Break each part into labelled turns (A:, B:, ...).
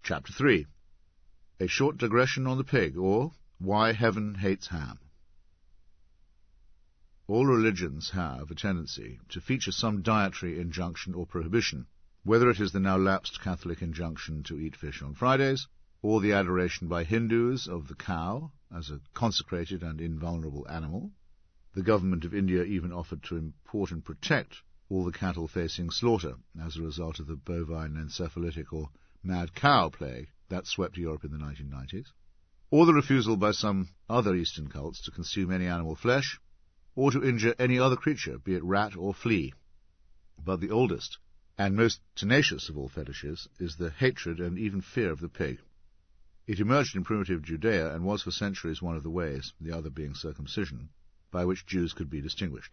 A: Chapter 3. A short digression on the pig, or Why Heaven Hates Ham. All religions have a tendency to feature some dietary injunction or prohibition, whether it is the now lapsed Catholic injunction to eat fish on Fridays, or the adoration by Hindus of the cow as a consecrated and invulnerable animal. The government of India even offered to import and protect all the cattle facing slaughter as a result of the bovine encephalitic or mad cow plague that swept Europe in the 1990s, or the refusal by some other Eastern cults to consume any animal flesh, or to injure any other creature, be it rat or flea. But the oldest and most tenacious of all fetishes is the hatred and even fear of the pig. It emerged in primitive Judea and was for centuries one of the ways, the other being circumcision, by which Jews could be distinguished.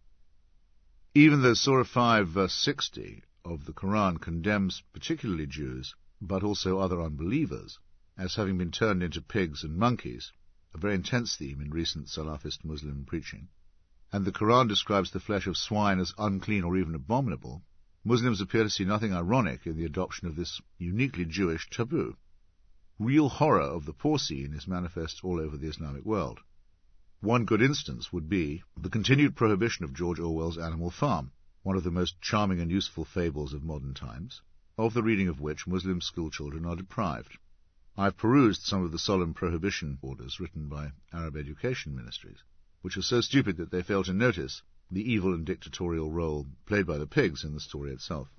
A: Even though Surah 5 verse 60 of the Quran condemns particularly Jews, but also other unbelievers, as having been turned into pigs and monkeys, a very intense theme in recent Salafist Muslim preaching, and the Quran describes the flesh of swine as unclean or even abominable, Muslims appear to see nothing ironic in the adoption of this uniquely Jewish taboo. Real horror of the porcine is manifest all over the Islamic world. One good instance would be the continued prohibition of George Orwell's Animal Farm, one of the most charming and useful fables of modern times, of the reading of which Muslim schoolchildren are deprived. I have perused some of the solemn prohibition orders written by Arab education ministries, which are so stupid that they fail to notice the evil and dictatorial role played by the pigs in the story itself.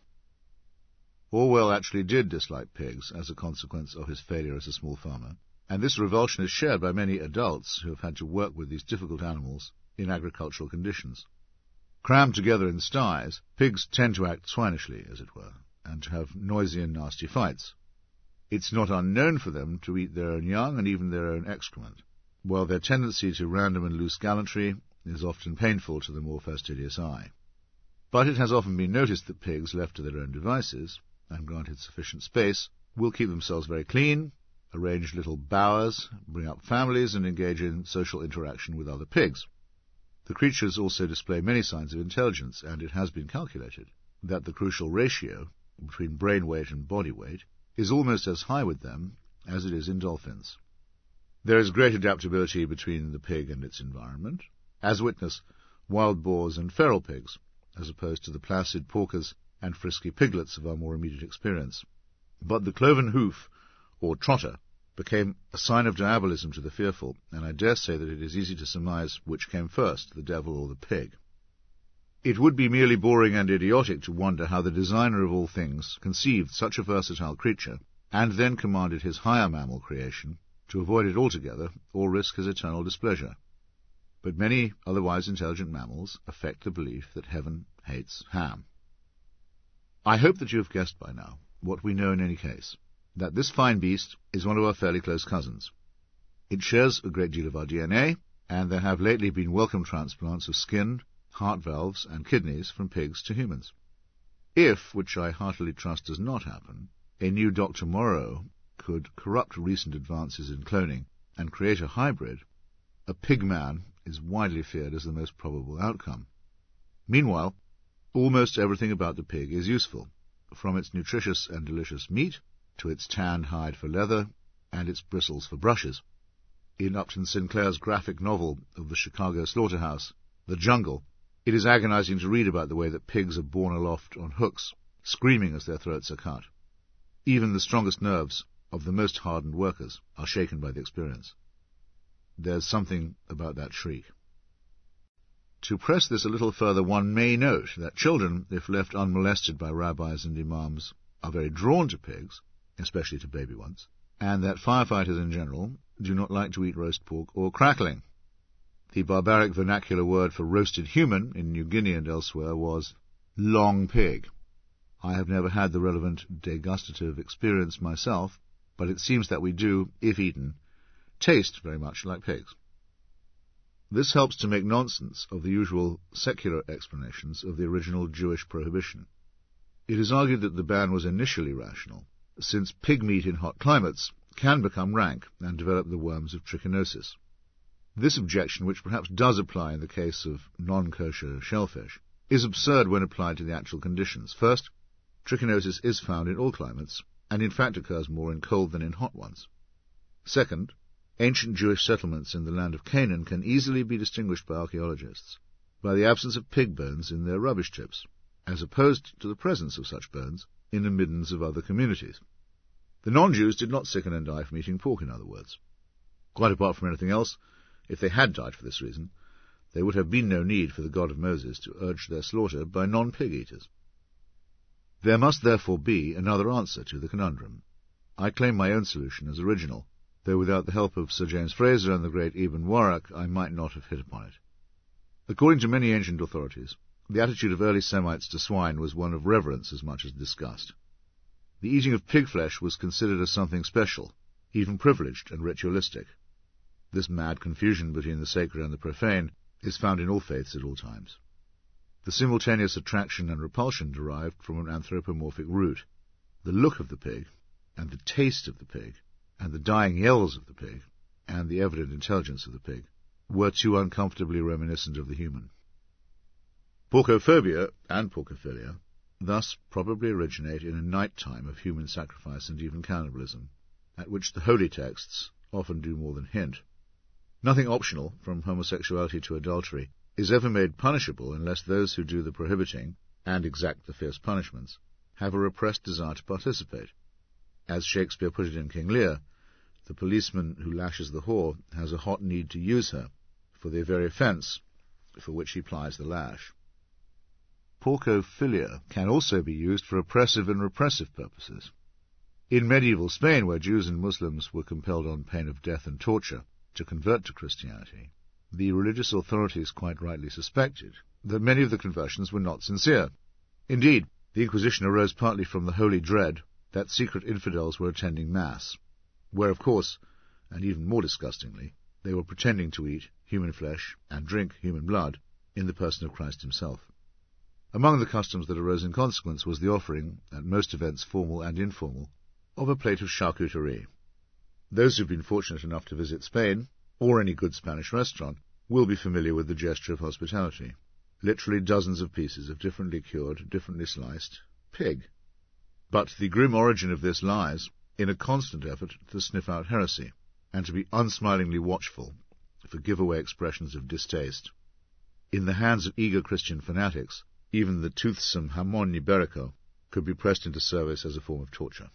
A: Orwell actually did dislike pigs as a consequence of his failure as a small farmer, and this revulsion is shared by many adults who have had to work with these difficult animals in agricultural conditions. Crammed together in sties, pigs tend to act swinishly, as it were, and to have noisy and nasty fights. It's not unknown for them to eat their own young and even their own excrement, while their tendency to random and loose gallantry is often painful to the more fastidious eye. But it has often been noticed that pigs, left to their own devices, and granted sufficient space, will keep themselves very clean, arrange little bowers, bring up families, and engage in social interaction with other pigs. The creatures also display many signs of intelligence, and it has been calculated that the crucial ratio between brain weight and body weight is almost as high with them as it is in dolphins. There is great adaptability between the pig and its environment, as witness wild boars and feral pigs, as opposed to the placid porkers and frisky piglets of our more immediate experience. But the cloven hoof, or trotter, became a sign of diabolism to the fearful, and I dare say that it is easy to surmise which came first, the devil or the pig. It would be merely boring and idiotic to wonder how the designer of all things conceived such a versatile creature, and then commanded his higher mammal creation to avoid it altogether or risk his eternal displeasure. But many otherwise intelligent mammals affect the belief that heaven hates ham. I hope that you have guessed by now what we know in any case, that this fine beast is one of our fairly close cousins. It shares a great deal of our DNA, and there have lately been welcome transplants of skin, heart valves, and kidneys from pigs to humans. If, which I heartily trust does not happen, a new Dr. Moreau could corrupt recent advances in cloning and create a hybrid, a pig man is widely feared as the most probable outcome. Meanwhile, almost everything about the pig is useful, from its nutritious and delicious meat to its tanned hide for leather and its bristles for brushes. In Upton Sinclair's graphic novel of the Chicago slaughterhouse, The Jungle, it is agonizing to read about the way that pigs are borne aloft on hooks, screaming as their throats are cut. Even the strongest nerves of the most hardened workers are shaken by the experience. There's something about that shriek. To press this a little further, one may note that children, if left unmolested by rabbis and imams, are very drawn to pigs, especially to baby ones, and that firefighters in general do not like to eat roast pork or crackling. The barbaric vernacular word for roasted human in New Guinea and elsewhere was long pig. I have never had the relevant degustative experience myself, but it seems that we do, if eaten, taste very much like pigs. This helps to make nonsense of the usual secular explanations of the original Jewish prohibition. It is argued that the ban was initially rational, since pig meat in hot climates can become rank and develop the worms of trichinosis. This objection, which perhaps does apply in the case of non-kosher shellfish, is absurd when applied to the actual conditions. First, trichinosis is found in all climates, and in fact occurs more in cold than in hot ones. Second, ancient Jewish settlements in the land of Canaan can easily be distinguished by archaeologists by the absence of pig bones in their rubbish chips, as opposed to the presence of such bones in the middens of other communities. The non-Jews did not sicken and die from eating pork, in other words. Quite apart from anything else, if they had died for this reason, there would have been no need for the God of Moses to urge their slaughter by non-pig eaters. There must therefore be another answer to the conundrum. I claim my own solution as original, though without the help of Sir James Fraser and the great Ibn Warraq I might not have hit upon it. According to many ancient authorities, the attitude of early Semites to swine was one of reverence as much as disgust. The eating of pig flesh was considered as something special, even privileged and ritualistic. This mad confusion between the sacred and the profane is found in all faiths at all times. The simultaneous attraction and repulsion derived from an anthropomorphic root. The look of the pig, and the taste of the pig, and the dying yells of the pig, and the evident intelligence of the pig, were too uncomfortably reminiscent of the human. Porcophobia and porcophilia thus probably originate in a night time of human sacrifice and even cannibalism, at which the holy texts often do more than hint. Nothing optional, from homosexuality to adultery, is ever made punishable unless those who do the prohibiting, and exact the fierce punishments, have a repressed desire to participate. As Shakespeare put it in King Lear, the policeman who lashes the whore has a hot need to use her for the very offence for which he plies the lash. Porcophilia can also be used for oppressive and repressive purposes. In medieval Spain, where Jews and Muslims were compelled on pain of death and torture to convert to Christianity, the religious authorities quite rightly suspected that many of the conversions were not sincere. Indeed, the Inquisition arose partly from the holy dread that secret infidels were attending Mass, where, of course, and even more disgustingly, they were pretending to eat human flesh and drink human blood in the person of Christ himself. Among the customs that arose in consequence was the offering, at most events formal and informal, of a plate of charcuterie. Those who have been fortunate enough to visit Spain, or any good Spanish restaurant, will be familiar with the gesture of hospitality. Literally dozens of pieces of differently cured, differently sliced pig. But the grim origin of this lies in a constant effort to sniff out heresy, and to be unsmilingly watchful for giveaway expressions of distaste. In the hands of eager Christian fanatics, even the toothsome jamón ibérico could be pressed into service as a form of torture.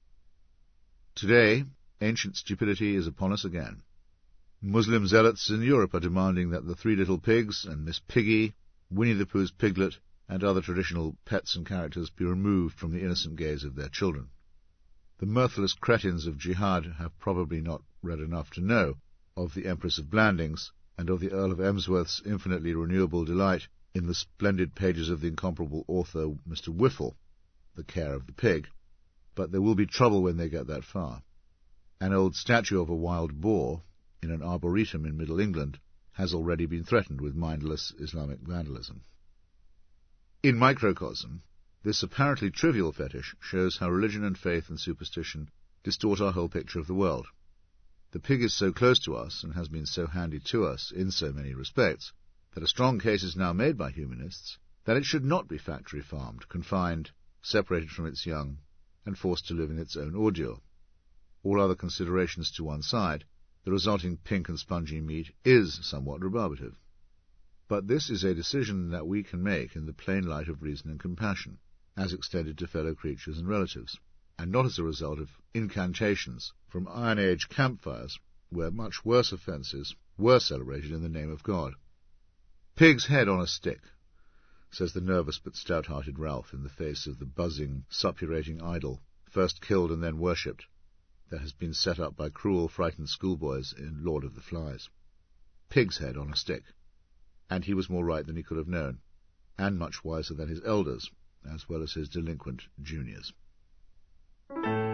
A: Today, ancient stupidity is upon us again. Muslim zealots in Europe are demanding that the Three Little Pigs and Miss Piggy, Winnie the Pooh's piglet, and other traditional pets and characters be removed from the innocent gaze of their children. The mirthless cretins of jihad have probably not read enough to know of the Empress of Blandings and of the Earl of Emsworth's infinitely renewable delight in the splendid pages of the incomparable author Mr. Whiffle, The Care of the Pig. But there will be trouble when they get that far. An old statue of a wild boar in an arboretum in Middle England has already been threatened with mindless Islamic vandalism. In microcosm, this apparently trivial fetish shows how religion and faith and superstition distort our whole picture of the world. The pig is so close to us, and has been so handy to us in so many respects, that a strong case is now made by humanists that it should not be factory-farmed, confined, separated from its young, and forced to live in its own ordure. All other considerations to one side, the resulting pink and spongy meat is somewhat rebarbative. But this is a decision that we can make in the plain light of reason and compassion, as extended to fellow creatures and relatives, and not as a result of incantations from Iron Age campfires, where much worse offences were celebrated in the name of God. "Pig's head on a stick," says the nervous but stout-hearted Ralph in the face of the buzzing, suppurating idol, first killed and then worshipped, that has been set up by cruel, frightened schoolboys in Lord of the Flies. Pig's head on a stick. And he was more right than he could have known, and much wiser than his elders, as well as his delinquent juniors.